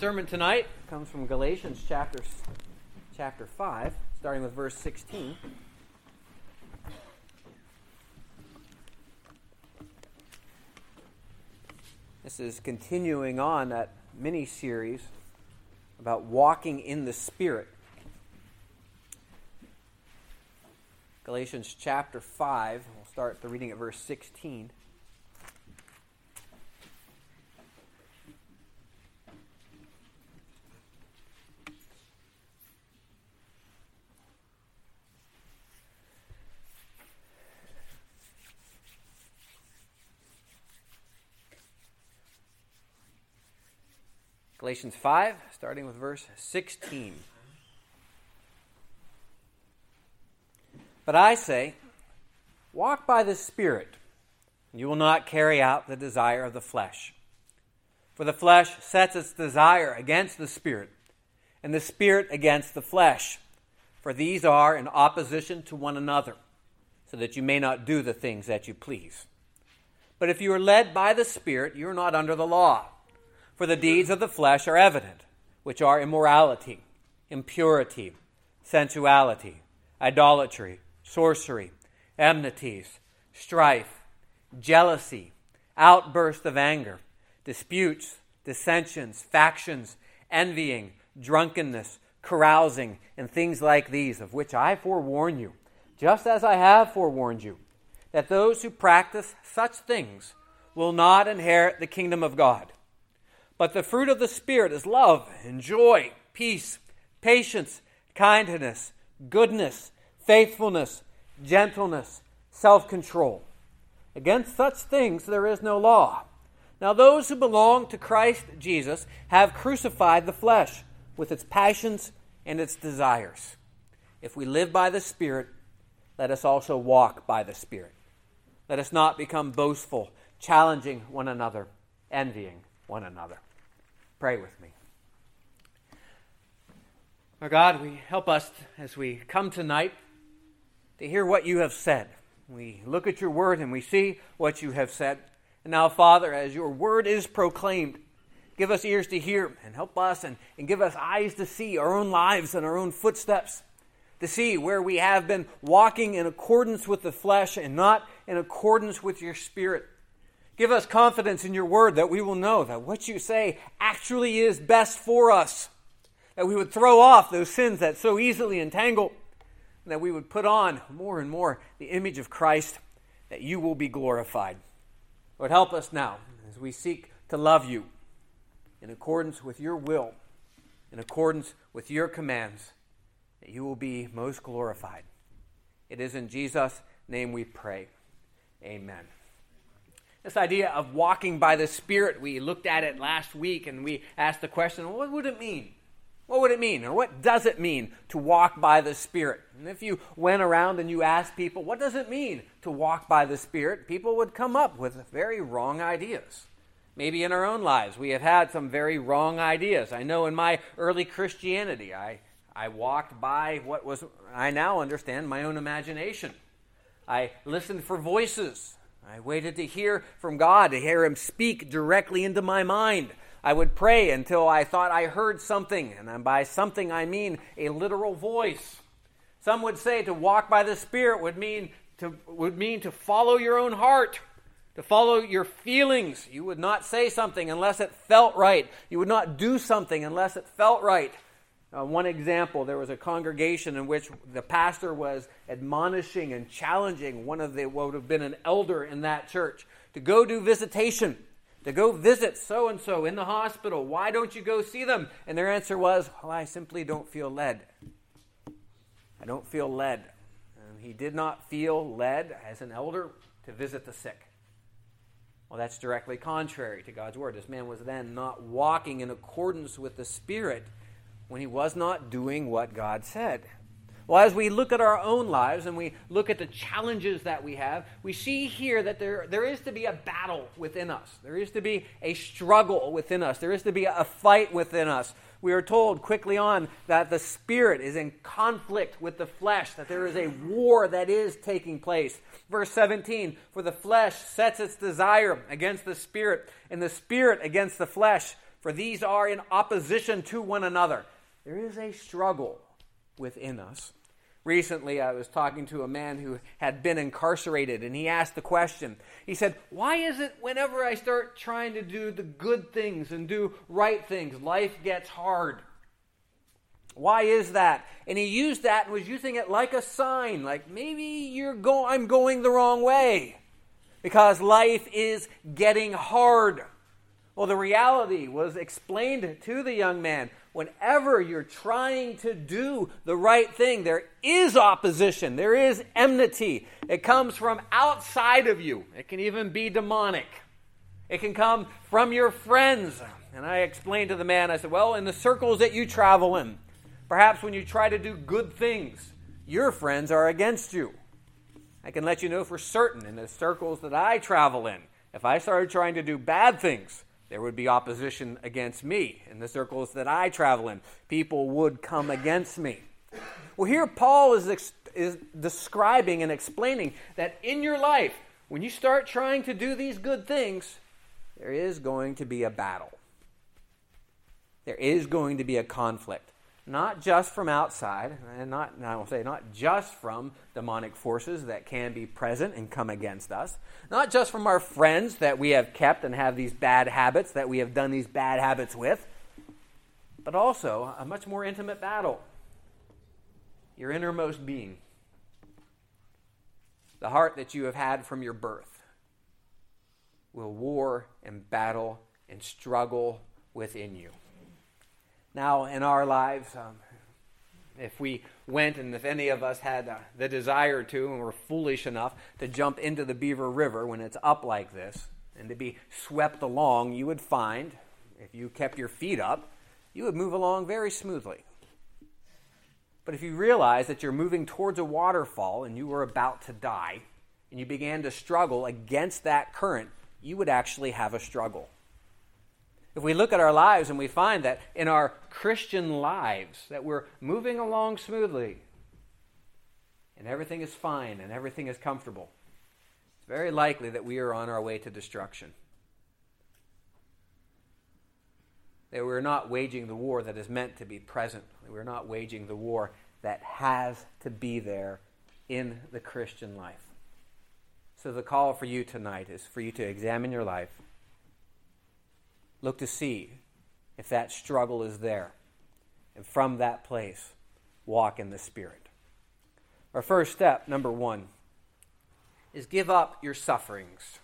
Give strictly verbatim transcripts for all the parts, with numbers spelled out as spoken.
sermon tonight comes from Galatians chapter, chapter five, starting with verse sixteen. This is continuing on that mini-series about walking in the Spirit. Galatians chapter five, we'll start the reading at verse sixteen. Galatians five, starting with verse sixteen. But I say, walk by the Spirit, and you will not carry out the desire of the flesh. For the flesh sets its desire against the Spirit, and the Spirit against the flesh. For these are in opposition to one another, so that you may not do the things that you please. But if you are led by the Spirit, you are not under the law. For the deeds of the flesh are evident, which are immorality, impurity, sensuality, idolatry, sorcery, enmities, strife, jealousy, outbursts of anger, disputes, dissensions, factions, envying, drunkenness, carousing, and things like these, of which I forewarn you, just as I have forewarned you, that those who practice such things will not inherit the kingdom of God. But the fruit of the Spirit is love and joy, peace, patience, kindness, goodness, faithfulness, gentleness, self-control. Against such things there is no law. Now those who belong to Christ Jesus have crucified the flesh with its passions and its desires. If we live by the Spirit, let us also walk by the Spirit. Let us not become boastful, challenging one another, envying one another. Pray with me. Our God, we help us as we come tonight to hear what you have said. We look at your word and we see what you have said. And now, Father, as your word is proclaimed, give us ears to hear and help us and, and give us eyes to see our own lives and our own footsteps, to see where we have been walking in accordance with the flesh and not in accordance with your Spirit. Give us confidence in your word that we will know that what you say actually is best for us. That we would throw off those sins that so easily entangle. And that we would put on more and more the image of Christ, that you will be glorified. Lord, help us now as we seek to love you in accordance with your will, in accordance with your commands, that you will be most glorified. It is in Jesus' name we pray. Amen. This idea of walking by the Spirit, we looked at it last week and we asked the question, what would it mean? What would it mean? Or what does it mean to walk by the Spirit? And if you went around and you asked people, what does it mean to walk by the Spirit? People would come up with very wrong ideas. Maybe in our own lives, we have had some very wrong ideas. I know in my early Christianity, I, I walked by what was, I now understand, my own imagination. I listened for voices. I waited to hear from God, to hear him speak directly into my mind. I would pray until I thought I heard something, and by something I mean a literal voice. Some would say to walk by the Spirit would mean to would mean to follow your own heart, to follow your feelings. You would not say something unless it felt right. You would not do something unless it felt right. Uh, one example, there was a congregation in which the pastor was admonishing and challenging one of the, what would have been an elder in that church, to go do visitation, to go visit so-and-so in the hospital. Why don't you go see them? And their answer was, well, I simply don't feel led. I don't feel led. And he did not feel led as an elder to visit the sick. Well, that's directly contrary to God's word. This man was then not walking in accordance with the Spirit when he was not doing what God said. Well, as we look at our own lives and we look at the challenges that we have, we see here that there, there is to be a battle within us. There is to be a struggle within us. There is to be a fight within us. We are told quickly on that the Spirit is in conflict with the flesh, that there is a war that is taking place. Verse seventeen, for the flesh sets its desire against the Spirit, and the Spirit against the flesh. for these are in opposition to one another. There is a struggle within us. Recently, I was talking to a man who had been incarcerated, and he asked the question. He said, why is it whenever I start trying to do the good things and do right things, life gets hard? Why is that? And he used that and was using it like a sign, like maybe you're go- I'm going the wrong way because life is getting hard. Well, the reality was explained to the young man. Whenever you're trying to do the right thing, there is opposition. There is enmity. It comes from outside of you. It can even be demonic. It can come from your friends. And I explained to the man, I said, well, in the circles that you travel in, perhaps when you try to do good things, your friends are against you. I can let you know for certain in the circles that I travel in, if I started trying to do bad things, there would be opposition against me. In the circles that I travel in, people would come against me. Well, here Paul is, ex- is describing and explaining that in your life, when you start trying to do these good things, there is going to be a battle. There is going to be a conflict. Not just from outside, and not, I will say, not just from demonic forces that can be present and come against us. Not just from our friends that we have kept and have these bad habits that we have done these bad habits with. But also a much more intimate battle. Your innermost being. The heart that you have had from your birth will war and battle and struggle within you. Now, in our lives, um, if we went and if any of us had uh, the desire to and were foolish enough to jump into the Beaver River when it's up like this and to be swept along, you would find, if you kept your feet up, you would move along very smoothly. But if you realize that you're moving towards a waterfall and you were about to die and you began to struggle against that current, you would actually have a struggle. If we look at our lives and we find that in our Christian lives that we're moving along smoothly and everything is fine and everything is comfortable, it's very likely that we are on our way to destruction. That we're not waging the war that is meant to be present. We're not waging the war that has to be there in the Christian life. So the call for you tonight is for you to examine your life. Look to see if that struggle is there. And from that place, walk in the Spirit. Our first step, number one, is give up your sufferings.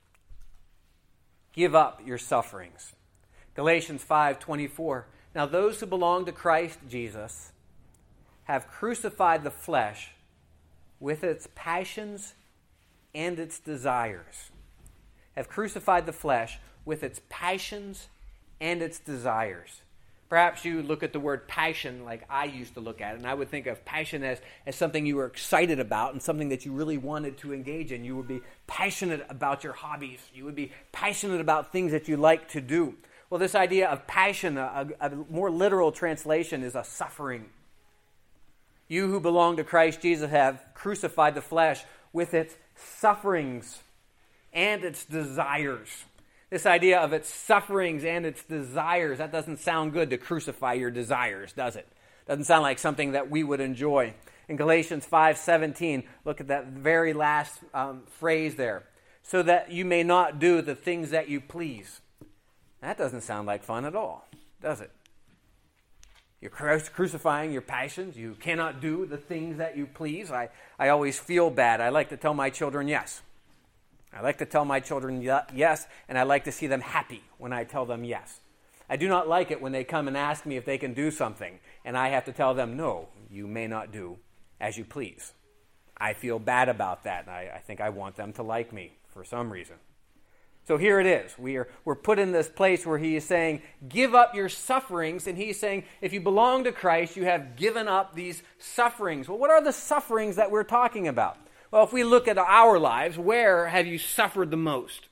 Give up your sufferings. Galatians five twenty-four. Now those who belong to Christ Jesus have crucified the flesh with its passions and its desires. Have crucified the flesh with its passions and its desires. Perhaps you look at the word passion like I used to look at it, and I would think of passion as, as something you were excited about and something that you really wanted to engage in. You would be passionate about your hobbies. You would be passionate about things that you like to do. Well, this idea of passion, a, a more literal translation is a suffering. You who belong to Christ Jesus have crucified the flesh with its sufferings and its desires. This idea of its sufferings and its desires, that doesn't sound good to crucify your desires, does it? Doesn't sound like something that we would enjoy. In Galatians five seventeen, look at that very last um, phrase there. So that you may not do the things that you please. That doesn't sound like fun at all, does it? You're crucifying your passions. You cannot do the things that you please. I, I always feel bad. I like to tell my children yes. I like to tell my children yes, and I like to see them happy when I tell them yes. I do not like it when they come and ask me if they can do something, and I have to tell them, no, you may not do as you please. I feel bad about that, and I, I think I want them to like me for some reason. So here it is. We are, we're put in this place where he is saying, give up your sufferings, and he's saying, if you belong to Christ, you have given up these sufferings. Well, what are the sufferings that we're talking about? Well, if we look at our lives, where have you suffered the most?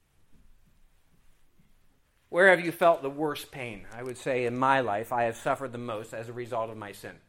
Where have you felt the worst pain? I would say in my life, I have suffered the most as a result of my sin.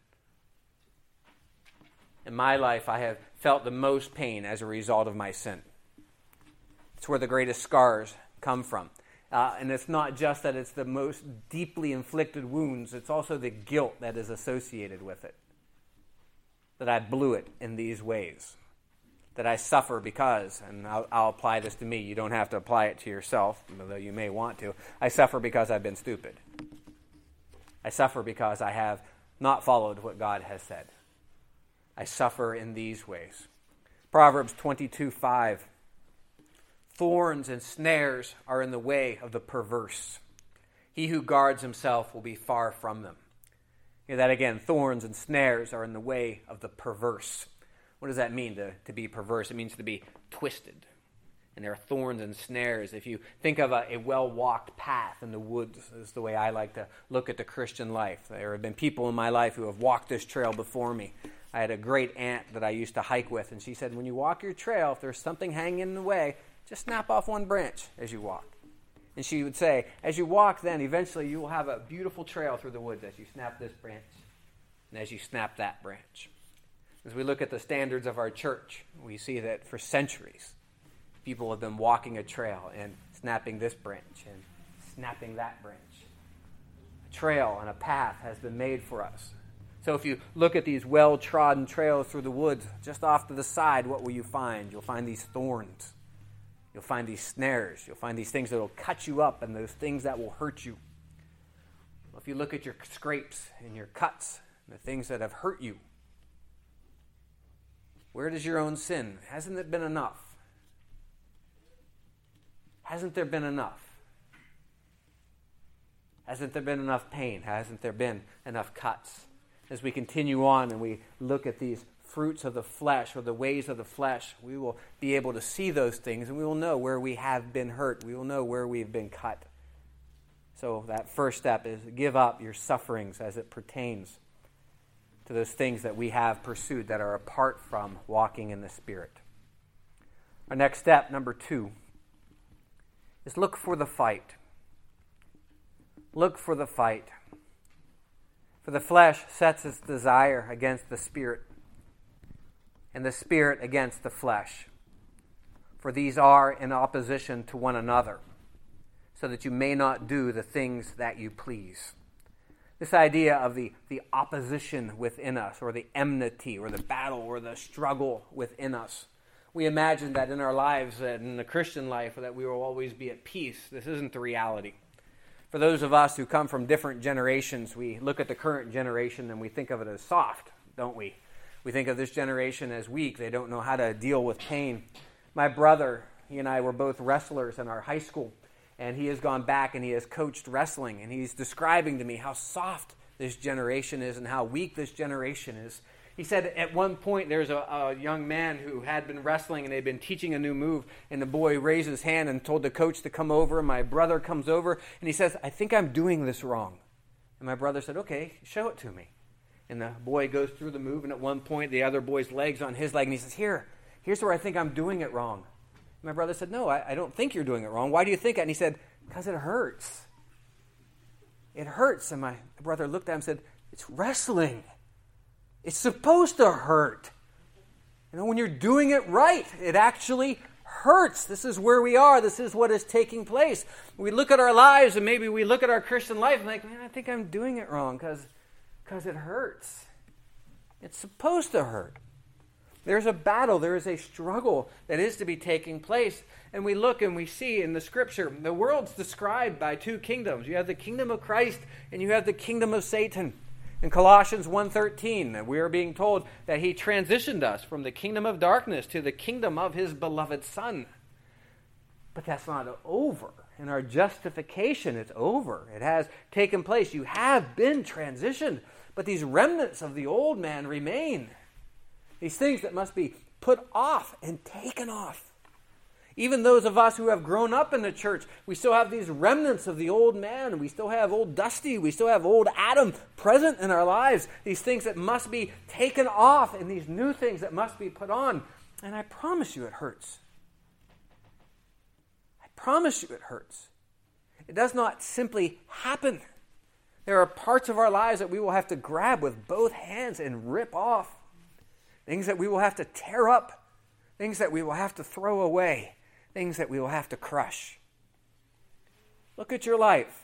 In my life, I have felt the most pain as a result of my sin. It's where the greatest scars come from. Uh, and it's not just that it's the most deeply inflicted wounds, it's also the guilt that is associated with it. That I blew it in these ways. That I suffer because, and I'll, I'll apply this to me, you don't have to apply it to yourself, although you may want to. I suffer because I've been stupid. I suffer because I have not followed what God has said. I suffer in these ways. Proverbs twenty-two five. Thorns and snares are in the way of the perverse. He who guards himself will be far from them. Hear that again. Thorns and snares are in the way of the perverse. What does that mean, to, to be perverse? It means to be twisted. And there are thorns and snares. If you think of a, a well-walked path in the woods, this is the way I like to look at the Christian life. There have been people in my life who have walked this trail before me. I had a great aunt that I used to hike with, and she said, when you walk your trail, if there's something hanging in the way, just snap off one branch as you walk. And she would say, as you walk then, eventually you will have a beautiful trail through the woods as you snap this branch and as you snap that branch. As we look at the standards of our church, we see that for centuries, people have been walking a trail and snapping this branch and snapping that branch. A trail and a path has been made for us. So if you look at these well-trodden trails through the woods, just off to the side, what will you find? You'll find these thorns. You'll find these snares. You'll find these things that will cut you up and those things that will hurt you. If you look at your scrapes and your cuts and the things that have hurt you, where does your own sin? Hasn't it been enough? Hasn't there been enough? Hasn't there been enough pain? Hasn't there been enough cuts? As we continue on and we look at these fruits of the flesh or the ways of the flesh, we will be able to see those things and we will know where we have been hurt. We will know where we've been cut. So that first step is give up your sufferings as it pertains to those things that we have pursued that are apart from walking in the Spirit. Our next step, number two, is look for the fight. Look for the fight. For the flesh sets its desire against the Spirit, and the Spirit against the flesh. For these are in opposition to one another, so that you may not do the things that you please. This idea of the, the opposition within us, or the enmity, or the battle, or the struggle within us. We imagine that in our lives, that in the Christian life, that we will always be at peace. This isn't the reality. For those of us who come from different generations, we look at the current generation and we think of it as soft, don't we? We think of this generation as weak. They don't know how to deal with pain. My brother, he and I were both wrestlers in our high school, and he has gone back and he has coached wrestling, and he's describing to me how soft this generation is and how weak this generation is. He said at one point there's a, a young man who had been wrestling and they'd been teaching a new move, and the boy raised his hand and told the coach to come over, and my brother comes over and he says, I think I'm doing this wrong. And my brother said, okay, show it to me. And the boy goes through the move, and at one point the other boy's leg's on his leg, and he says, here, here's where I think I'm doing it wrong. And my brother said, no, I, I don't think you're doing it wrong. Why do you think that? And he said, because it hurts. It hurts. And my brother looked at him and said, it's wrestling. It's supposed to hurt. You know, when you're doing it right, it actually hurts. This is where we are. This is what is taking place. We look at our lives, and maybe we look at our Christian life and like, man, I think I'm doing it wrong because because it hurts. It's supposed to hurt. There's a battle. There is a struggle that is to be taking place. And we look and we see in the Scripture, the world's described by two kingdoms. You have the kingdom of Christ and you have the kingdom of Satan. In Colossians one thirteen, we are being told that he transitioned us from the kingdom of darkness to the kingdom of his beloved Son. But that's not over. In our justification, it's over. It has taken place. You have been transitioned. But these remnants of the old man remain. These things that must be put off and taken off. Even those of us who have grown up in the church, we still have these remnants of the old man. We still have old Dusty. We still have old Adam present in our lives. These things that must be taken off and these new things that must be put on. And I promise you it hurts. I promise you it hurts. It does not simply happen. There are parts of our lives that we will have to grab with both hands and rip off. Things that we will have to tear up. Things that we will have to throw away. Things that we will have to crush. Look at your life.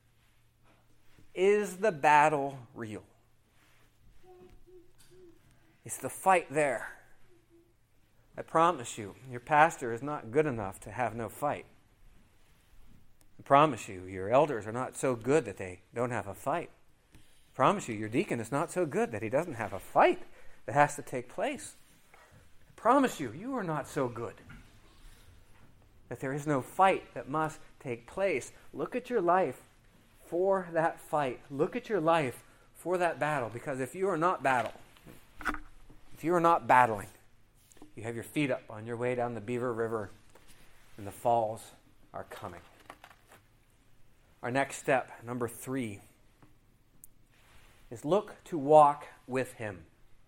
Is the battle real? Is the fight there? I promise you, your pastor is not good enough to have no fight. I promise you, your elders are not so good that they don't have a fight. I promise you, your deacon is not so good that he doesn't have a fight that has to take place. I promise you, you are not so good that there is no fight that must take place. Look at your life for that fight. Look at your life for that battle, because if you are not battle, if you are not battling, you have your feet up on your way down the Beaver River, and the falls are coming. Our next step, number three, is look to walk with him.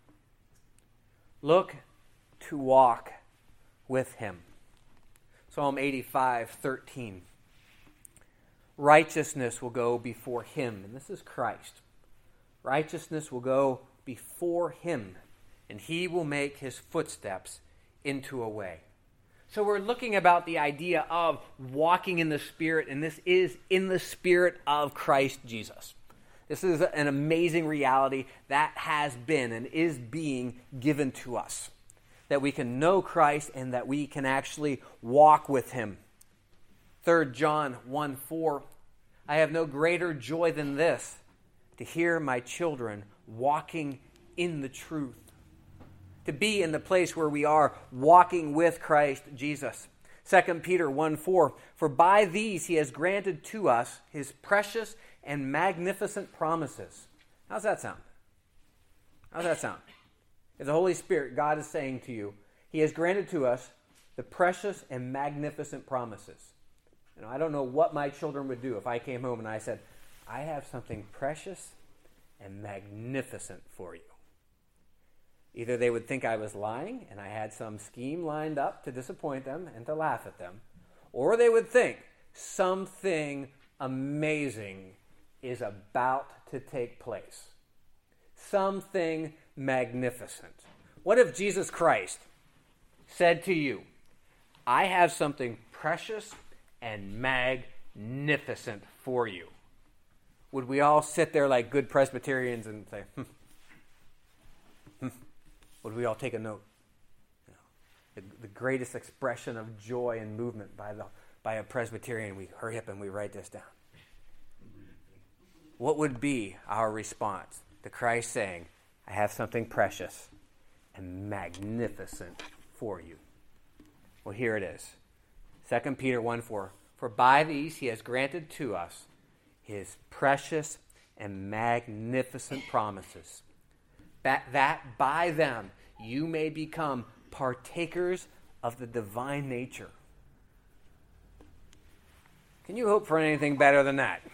Look to walk with him. Psalm eighty-five, thirteen. Righteousness will go before him, and this is Christ. Righteousness will go before him, and he will make his footsteps into a way. So we're looking about the idea of walking in the Spirit, and this is in the Spirit of Christ Jesus. This is an amazing reality that has been and is being given to us, that we can know Christ and that we can actually walk with him. Third John one four, I have no greater joy than this, to hear my children walking in the truth. To be in the place where we are walking with Christ Jesus. Second Peter one four, for by these he has granted to us his precious and magnificent promises. How's that sound? How's that sound? If the Holy Spirit, God is saying to you, he has granted to us the precious and magnificent promises. You know, I don't know what my children would do if I came home and I said, I have something precious and magnificent for you. Either they would think I was lying and I had some scheme lined up to disappoint them and to laugh at them, or they would think something amazing is about to take place. Something magnificent. What if Jesus Christ said to you, I have something precious and magnificent for you? Would we all sit there like good Presbyterians and say, hmm, hmm. Would we all take a note? You know, the, the greatest expression of joy and movement by the by a Presbyterian, we hurry up and we write this down. What would be our response to Christ saying, I have something precious and magnificent for you? Well, here it is. Second Peter one four, for by these he has granted to us his precious and magnificent promises, that, that by them you may become partakers of the divine nature. Can you hope for anything better than that?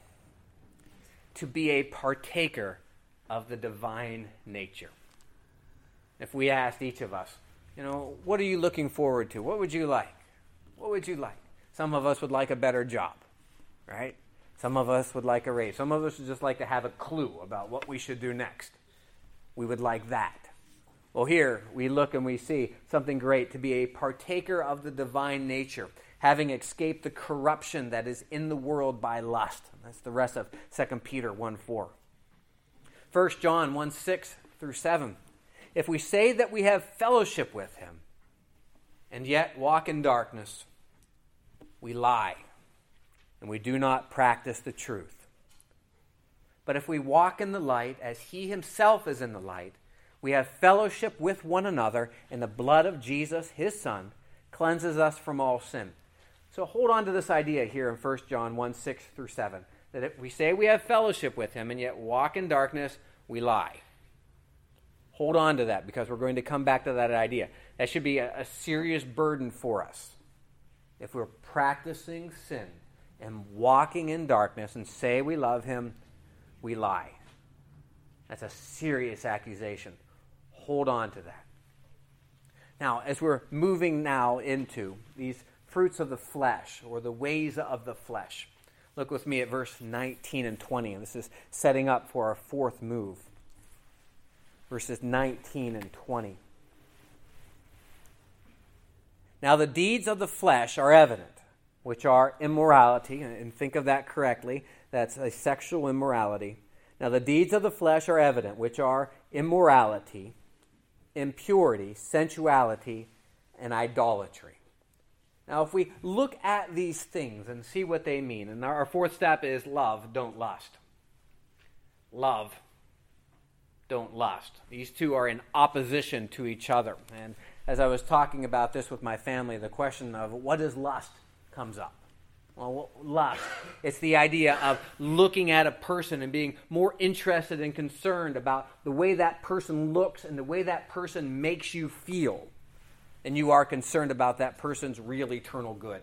To be a partaker of the divine nature. If we asked each of us, you know, what are you looking forward to? What would you like? What would you like? Some of us would like a better job, right? Some of us would like a raise. Some of us would just like to have a clue about what we should do next. We would like that. Well, here we look and we see something great, to be a partaker of the divine nature, having escaped the corruption that is in the world by lust. That's the rest of Second Peter one four. First John one six through seven. If we say that we have fellowship with him and yet walk in darkness, we lie and we do not practice the truth. But if we walk in the light as he himself is in the light, we have fellowship with one another, and the blood of Jesus, his Son, cleanses us from all sin. So hold on to this idea here in First John one six through seven, that if we say we have fellowship with him and yet walk in darkness, we lie. Hold on to that, because we're going to come back to that idea. That should be a, a serious burden for us. If we're practicing sin and walking in darkness and say we love him, we lie. That's a serious accusation. Hold on to that. Now, as we're moving now into these fruits of the flesh, or the ways of the flesh, look with me at verse nineteen and twenty, and this is setting up for our fourth move. Verses nineteen and twenty. Now the deeds of the flesh are evident. which are immorality, and think of that correctly. That's a sexual immorality. Now, the deeds of the flesh are evident, which are immorality, impurity, sensuality, and idolatry. Now, if we look at these things and see what they mean, and our fourth step is love, don't lust. Love, don't lust. These two are in opposition to each other. And as I was talking about this with my family, the question of what is lust comes up. Well, lust, it's the idea of looking at a person and being more interested and concerned about the way that person looks and the way that person makes you feel than you are concerned about that person's real eternal good.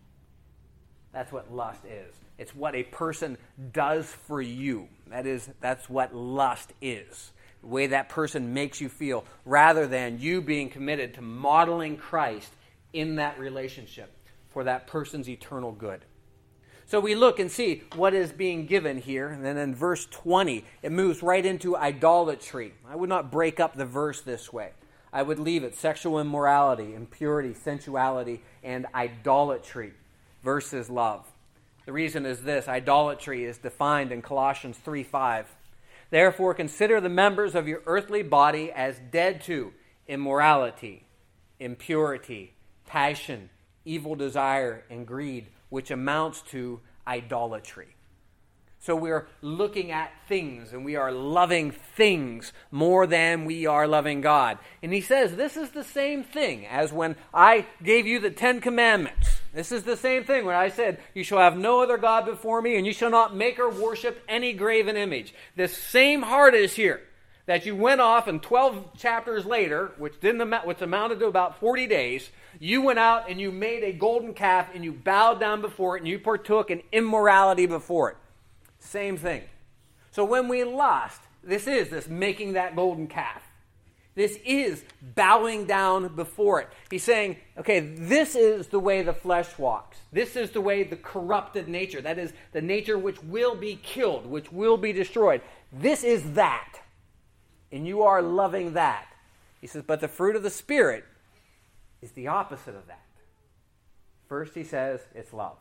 That's what lust is. It's what a person does for you. That is, that's what lust is. The way that person makes you feel, rather than you being committed to modeling Christ in that relationship for that person's eternal good. So we look and see what is being given here, and then in verse twenty, it moves right into idolatry. I would not break up the verse this way. I would leave it sexual immorality, impurity, sensuality, and idolatry versus love. The reason is this: idolatry is defined in Colossians three five. Therefore, consider the members of your earthly body as dead to immorality, impurity, passion, evil desire, and greed, which amounts to idolatry. So we're looking at things, and we are loving things more than we are loving God. And he says this is the same thing as when I gave you the Ten Commandments. This is the same thing when I said, you shall have no other God before me, and you shall not make or worship any graven image. This same heart is here, that you went off and twelve chapters later, which didn't amount, which amounted to about forty days, you went out and you made a golden calf, and you bowed down before it, and you partook in immorality before it. Same thing. So when we lust, this is this making that golden calf. This is bowing down before it. He's saying, okay, this is the way the flesh walks. This is the way the corrupted nature, that is the nature which will be killed, which will be destroyed. This is that. And you are loving that. He says, but the fruit of the Spirit is the opposite of that. First, he says, it's love.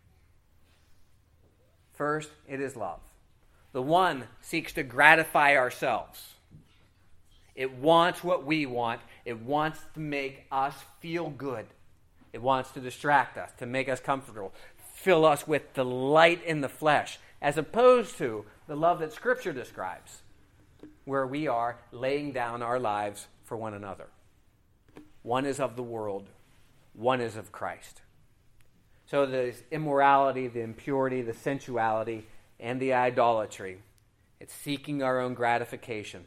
First, it is love. The one seeks to gratify ourselves. It wants what we want. It wants to make us feel good. It wants to distract us, to make us comfortable, fill us with delight in the flesh, as opposed to the love that Scripture describes, where we are laying down our lives for one another. One is of the world, one is of Christ. So there's immorality, the impurity, the sensuality, and the idolatry. It's seeking our own gratification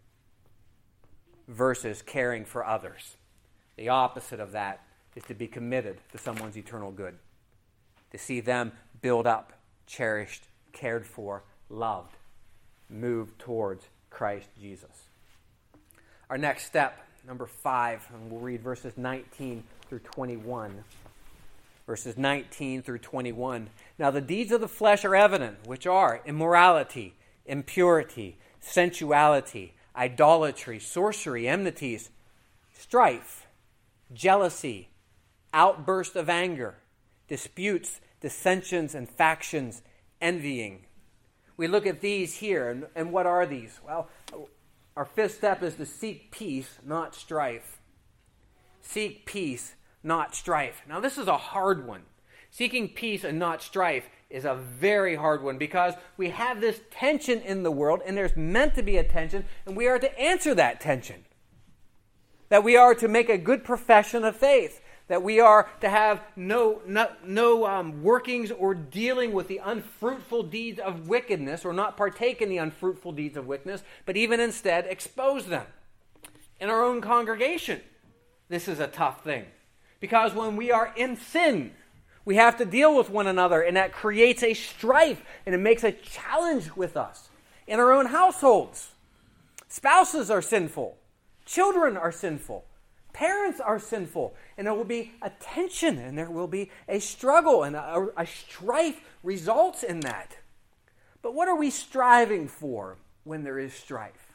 versus caring for others. The opposite of that is to be committed to someone's eternal good, to see them built up, cherished, cared for, loved, moved towards Christ Jesus. Our next step, number five, and we'll read verses nineteen through twenty-one. Verses nineteen through twenty-one. Now the deeds of the flesh are evident, which are immorality, impurity, sensuality, idolatry, sorcery, enmities, strife, jealousy, outburst of anger, disputes, dissensions, and factions, envying. We look at these here, and, and what are these? Well, our fifth step is to seek peace, not strife. Seek peace, not strife. Now, this is a hard one. Seeking peace and not strife is a very hard one because we have this tension in the world, and there's meant to be a tension, and we are to answer that tension. That we are to make a good profession of faith. That we are to have no no, no um, workings or dealing with the unfruitful deeds of wickedness, or not partake in the unfruitful deeds of wickedness, but even instead expose them. In our own congregation, this is a tough thing. Because when we are in sin, we have to deal with one another, and that creates a strife, and it makes a challenge with us. In our own households, spouses are sinful, children are sinful, parents are sinful, and there will be a tension, and there will be a struggle, and a, a strife results in that. But what are we striving for when there is strife?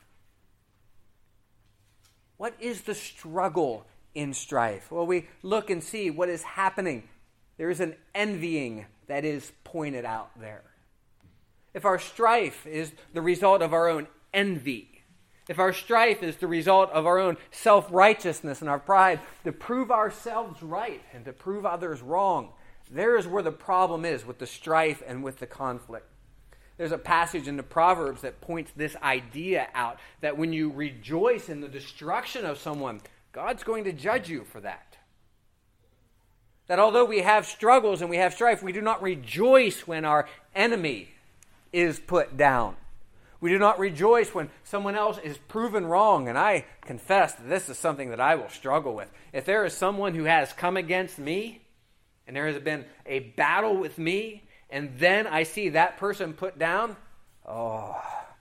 What is the struggle in strife? Well, we look and see what is happening. there is an envying that is pointed out there. If our strife is the result of our own envy, if our strife is the result of our own self-righteousness and our pride to prove ourselves right and to prove others wrong, there is where the problem is with the strife and with the conflict. There's a passage in the Proverbs that points this idea out, that when you rejoice in the destruction of someone, God's going to judge you for that. That although we have struggles and we have strife, we do not rejoice when our enemy is put down. We do not rejoice when someone else is proven wrong. And I confess that this is something that I will struggle with. If there is someone who has come against me, and there has been a battle with me, and then I see that person put down, oh,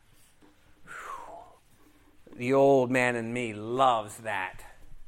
whew, the old man in me loves that.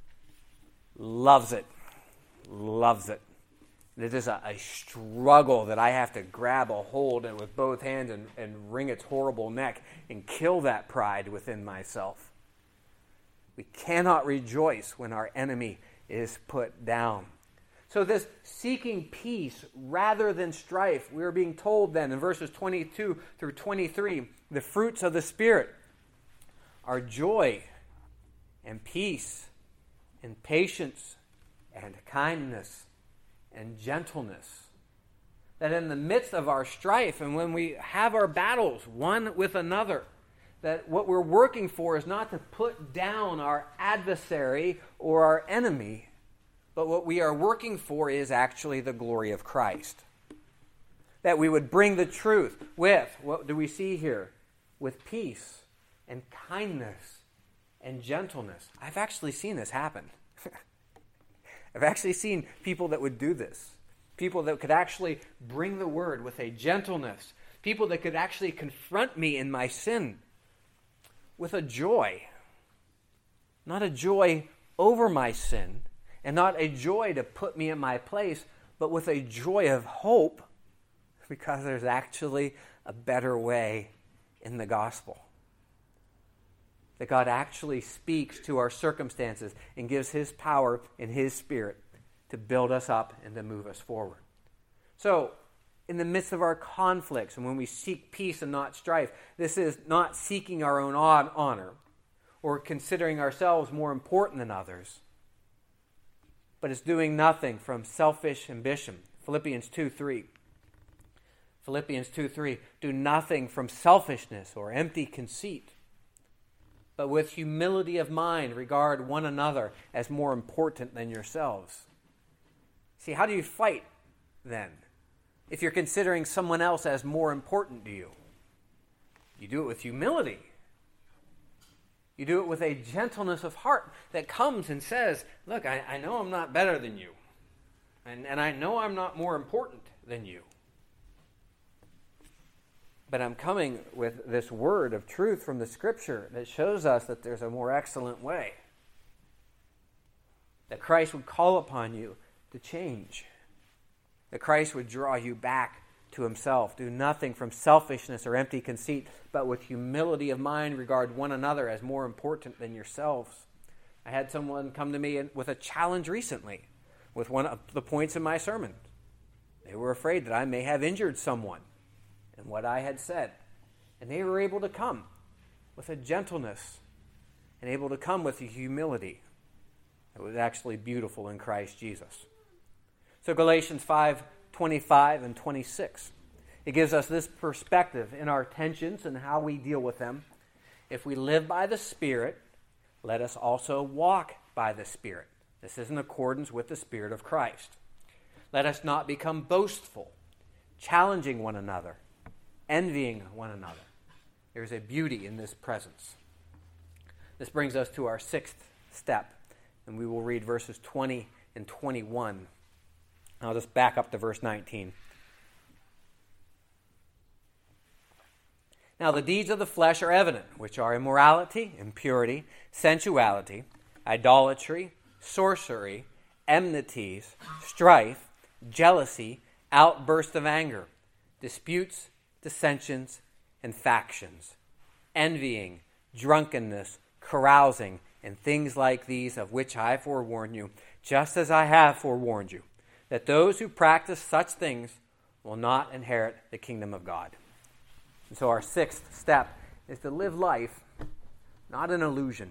Loves it. Loves it. It is a, a struggle that I have to grab a hold and with both hands and, and wring its horrible neck and kill that pride within myself. We cannot rejoice when our enemy is put down. So this seeking peace rather than strife, we are being told then in verses twenty-two through twenty-three, the fruits of the Spirit are joy and peace and patience and kindness and gentleness. That in the midst of our strife and when we have our battles one with another, that what we're working for is not to put down our adversary or our enemy, but what we are working for is actually the glory of Christ. That we would bring the truth with, what do we see here? With peace and kindness and gentleness. I've actually seen this happen. I've actually seen people that would do this. People that could actually bring the word with a gentleness. People that could actually confront me in my sin with a joy. Not a joy over my sin, and not a joy to put me in my place, but with a joy of hope, because there's actually a better way in the gospel. That God actually speaks to our circumstances and gives His power and His Spirit to build us up and to move us forward. So, in the midst of our conflicts and when we seek peace and not strife, this is not seeking our own honor or considering ourselves more important than others, but it's doing nothing from selfish ambition. Philippians two three. Philippians two three. Do nothing from selfishness or empty conceit, but with humility of mind regard one another as more important than yourselves. See, how do you fight then? If you're considering someone else as more important to you, you do it with humility. You do it with a gentleness of heart that comes and says, look, I, I know I'm not better than you. And, and I know I'm not more important than you. But I'm coming with this word of truth from the Scripture that shows us that there's a more excellent way. That Christ would call upon you to change. That Christ would draw you back to Himself. Do nothing from selfishness or empty conceit, but with humility of mind regard one another as more important than yourselves. I had someone come to me with a challenge recently with one of the points in my sermon. They were afraid that I may have injured someone in what I had said. And they were able to come with a gentleness and able to come with a humility that was actually beautiful in Christ Jesus. So Galatians five twenty-five and twenty-six. It gives us this perspective in our tensions and how we deal with them. If we live by the Spirit, let us also walk by the Spirit. This is in accordance with the Spirit of Christ. Let us not become boastful, challenging one another, envying one another. There's a beauty in this presence. This brings us to our sixth step, and we will read verses twenty and twenty-one. I'll just back up to verse nineteen. Now the deeds of the flesh are evident, which are immorality, impurity, sensuality, idolatry, sorcery, enmities, strife, jealousy, outbursts of anger, disputes, dissensions, and factions, envying, drunkenness, carousing, and things like these, of which I forewarn you, just as I have forewarned you, that those who practice such things will not inherit the kingdom of God. And so our sixth step is to live life, not an illusion.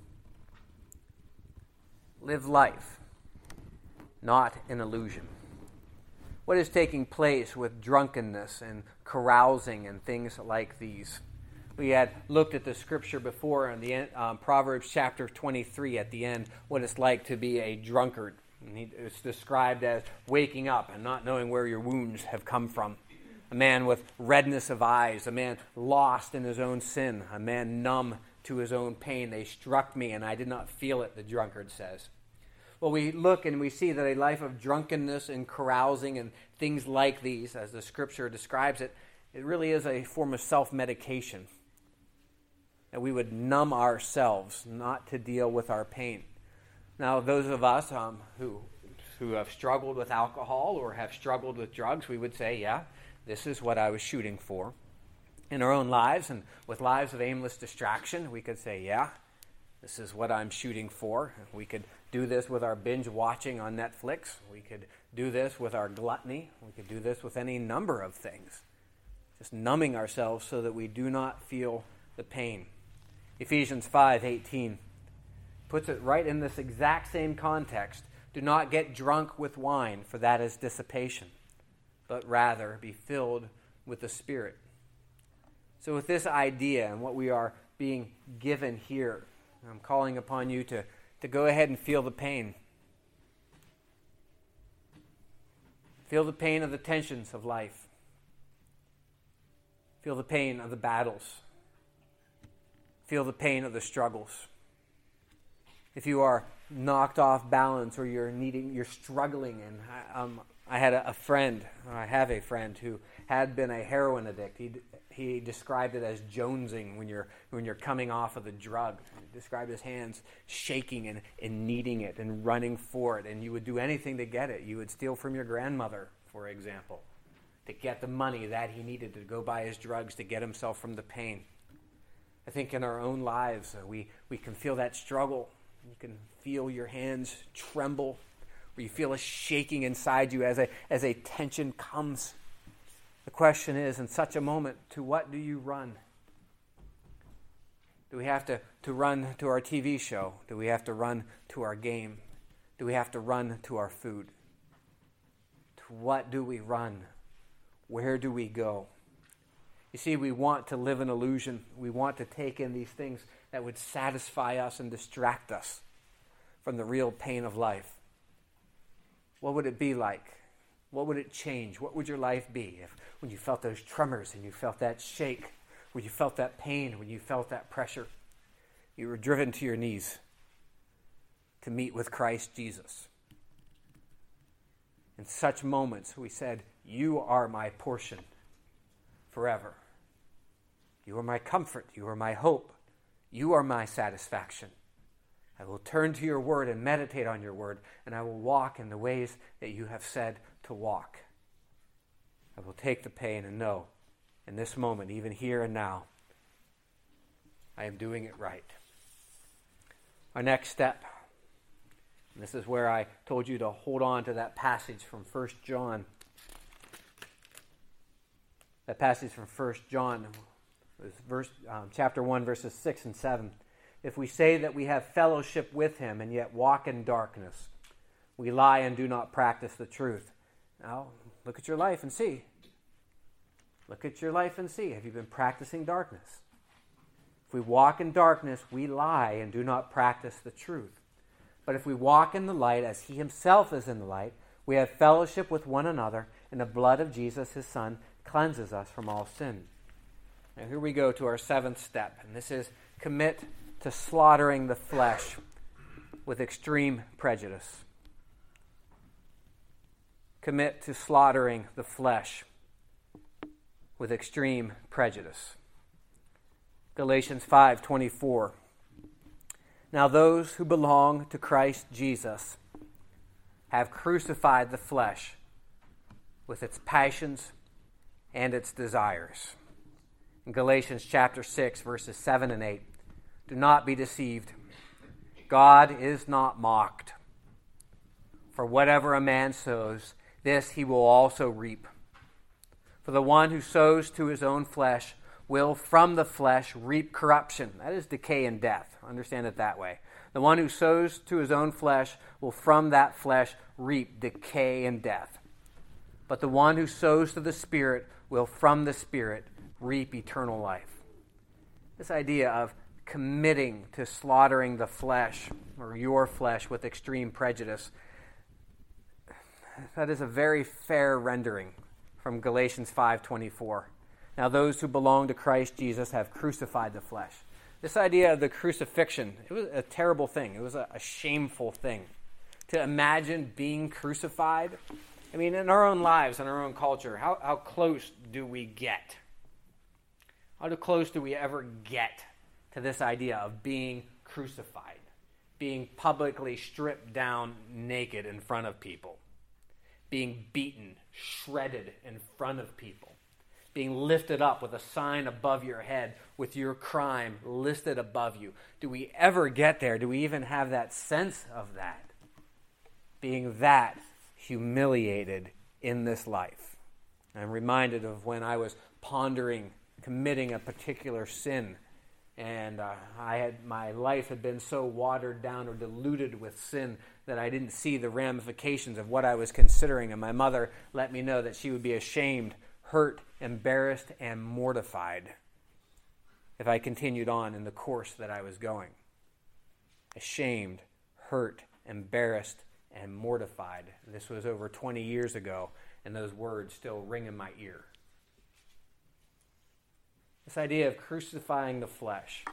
Live life, not an illusion. What is taking place with drunkenness and carousing and things like these? We had looked at the scripture before in the end, um, Proverbs chapter twenty-three at the end, what it's like to be a drunkard. And he, it's described as waking up and not knowing where your wounds have come from. A man with redness of eyes, a man lost in his own sin, a man numb to his own pain. They struck me and I did not feel it, the drunkard says. Well, we look and we see that a life of drunkenness and carousing and things like these, as the scripture describes it, it really is a form of self-medication. That we would numb ourselves not to deal with our pain. Now, those of us um, who who have struggled with alcohol or have struggled with drugs, we would say, yeah, this is what I was shooting for. In our own lives and with lives of aimless distraction, we could say, yeah, this is what I'm shooting for. We could do this with our binge watching on Netflix. We could do this with our gluttony. We could do this with any number of things. Just numbing ourselves so that we do not feel the pain. Ephesians five eighteen puts it right in this exact same context. Do not get drunk with wine, for that is dissipation, but rather be filled with the Spirit. So with this idea and what we are being given here, I'm calling upon you to, to go ahead and feel the pain. Feel the pain of the tensions of life. Feel the pain of the battles. Feel the pain of the struggles. If you are knocked off balance or you're needing, you're struggling, and I, um, I had a, a friend, or I have a friend who had been a heroin addict. He he described it as jonesing when you're when you're coming off of the drug. He described his hands shaking and, and needing it and running for it, and you would do anything to get it. You would steal from your grandmother, for example, to get the money that he needed to go buy his drugs to get himself from the pain. I think in our own lives, uh, we, we can feel that struggle. You can feel your hands tremble, or you feel a shaking inside you as a, as a tension comes. The question is, in such a moment, to what do you run? Do we have to, to run to our T V show? Do we have to run to our game? Do we have to run to our food? To what do we run? Where do we go? You see, we want to live an illusion. We want to take in these things that would satisfy us and distract us from the real pain of life. What would it be like? What would it change? What would your life be if when you felt those tremors and you felt that shake, when you felt that pain, when you felt that pressure, you were driven to your knees to meet with Christ Jesus? In such moments, we said, you are my portion forever. You are my comfort. You are my hope. You are my satisfaction. I will turn to your word and meditate on your word, and I will walk in the ways that you have said to walk. I will take the pain and know, in this moment, even here and now, I am doing it right. Our next step, and this is where I told you to hold on to that passage from First John. That passage from First John, verse, um, chapter one, verses six and seven. If we say that we have fellowship with him and yet walk in darkness, we lie and do not practice the truth. Now, look at your life and see. Look at your life and see. Have you been practicing darkness? If we walk in darkness, we lie and do not practice the truth. But if we walk in the light as he himself is in the light, we have fellowship with one another, and the blood of Jesus, his Son, cleanses us from all sin. Now here we go to our seventh step, and this is commit to slaughtering the flesh with extreme prejudice. Commit to slaughtering the flesh with extreme prejudice. Galatians five twenty-four. Now those who belong to Christ Jesus have crucified the flesh with its passions and its desires. In Galatians chapter six, verses seven and eight, do not be deceived. God is not mocked. For whatever a man sows, this he will also reap. For the one who sows to his own flesh will from the flesh reap corruption. That is decay and death. Understand it that way. The one who sows to his own flesh will from that flesh reap decay and death. But the one who sows to the Spirit will from the Spirit reap eternal life. This idea of committing to slaughtering the flesh or your flesh with extreme prejudice, that is a very fair rendering from Galatians five twenty-four. Now those who belong to Christ Jesus have crucified the flesh. This idea of the crucifixion, it was a terrible thing. It was a, a shameful thing. To imagine being crucified. I mean, in our own lives, in our own culture, how, how close do we get? How close do we ever get to this idea of being crucified? Being publicly stripped down naked in front of people. Being beaten, shredded in front of people. Being lifted up with a sign above your head with your crime listed above you. Do we ever get there? Do we even have that sense of that? Being that humiliated in this life. I'm reminded of when I was pondering committing a particular sin, and uh, I had my life had been so watered down or diluted with sin that I didn't see the ramifications of what I was considering, and my mother let me know that she would be ashamed, hurt, embarrassed, and mortified if I continued on in the course that I was going. Ashamed, hurt, embarrassed, and mortified. This was over twenty years ago, and those words still ring in my ear. This idea of crucifying the flesh,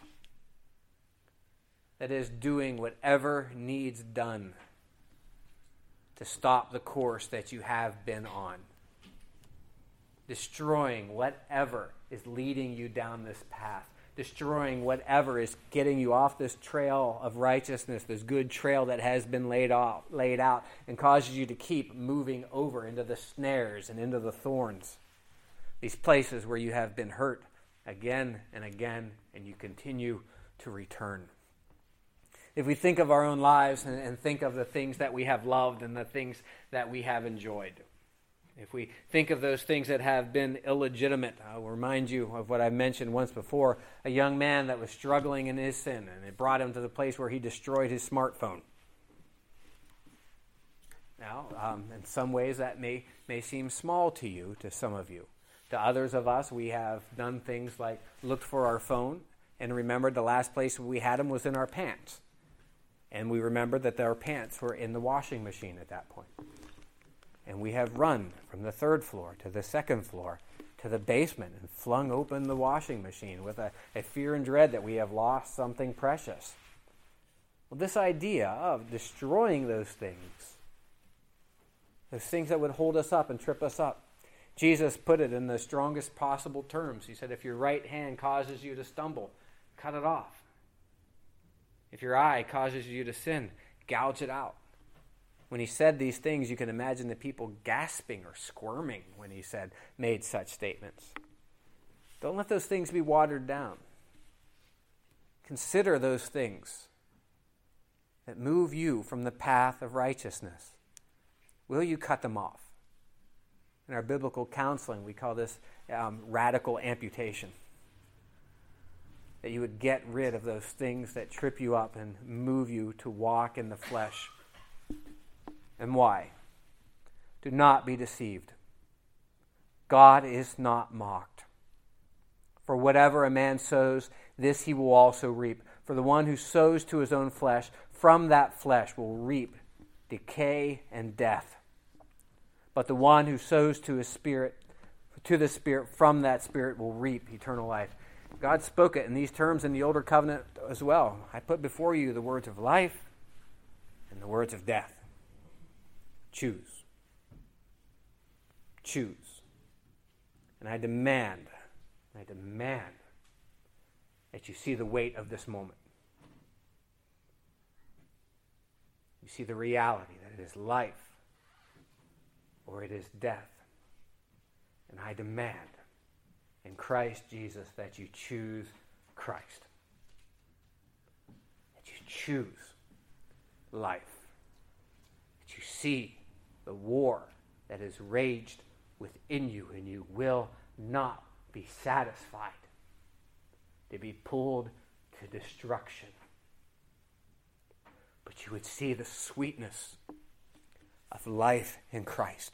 that is, doing whatever needs done to stop the course that you have been on. Destroying whatever is leading you down this path. Destroying whatever is getting you off this trail of righteousness, this good trail that has been laid off, laid out, and causes you to keep moving over into the snares and into the thorns. These places where you have been hurt again and again, and you continue to return. If we think of our own lives and, and think of the things that we have loved and the things that we have enjoyed, if we think of those things that have been illegitimate, I'll remind you of what I mentioned once before, a young man that was struggling in his sin, and it brought him to the place where he destroyed his smartphone. Now, um, in some ways that may, may seem small to you, to some of you. To others of us, we have done things like looked for our phone and remembered the last place we had them was in our pants. And we remembered that our pants were in the washing machine at that point. And we have run from the third floor to the second floor to the basement and flung open the washing machine with a, a fear and dread that we have lost something precious. Well, this idea of destroying those things, those things that would hold us up and trip us up, Jesus put it in the strongest possible terms. He said, if your right hand causes you to stumble, cut it off. If your eye causes you to sin, gouge it out. When he said these things, you can imagine the people gasping or squirming when he said, made such statements. Don't let those things be watered down. Consider those things that move you from the path of righteousness. Will you cut them off? In our biblical counseling, we call this um, radical amputation. That you would get rid of those things that trip you up and move you to walk in the flesh. And why? Do not be deceived. God is not mocked. For whatever a man sows, this he will also reap. For the one who sows to his own flesh, from that flesh will reap decay and death. But the one who sows to his spirit, to the Spirit, from that Spirit will reap eternal life. God spoke it in these terms in the older covenant as well. I put before you the words of life and the words of death. Choose. Choose. And I demand, I demand that you see the weight of this moment. You see the reality that it is life or it is death. And I demand in Christ Jesus that you choose Christ. That you choose life. that you see the war that is raged within you, and you will not be satisfied to be pulled to destruction. But you would see the sweetness of life in Christ,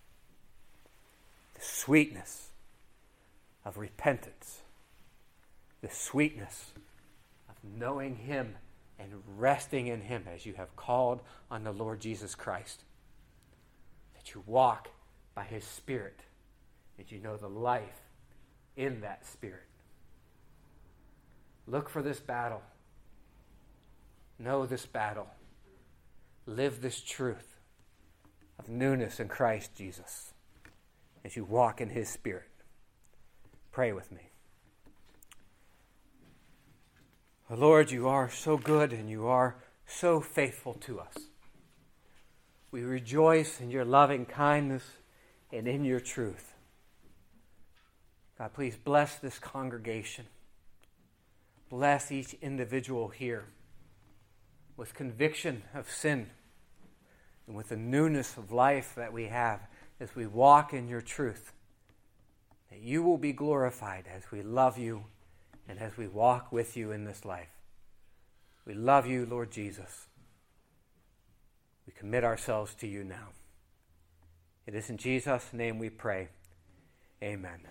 the sweetness of repentance, the sweetness of knowing Him and resting in Him as you have called on the Lord Jesus Christ. That you walk by His Spirit, and you know the life in that Spirit. Look for this battle. Know this battle. Live this truth of newness in Christ Jesus as you walk in His Spirit. Pray with me. Oh Lord, you are so good and you are so faithful to us. We rejoice in your loving kindness and in your truth. God, please bless this congregation. Bless each individual here with conviction of sin and with the newness of life that we have as we walk in your truth. That you will be glorified as we love you and as we walk with you in this life. We love you, Lord Jesus. We commit ourselves to you now. It is in Jesus' name we pray. Amen.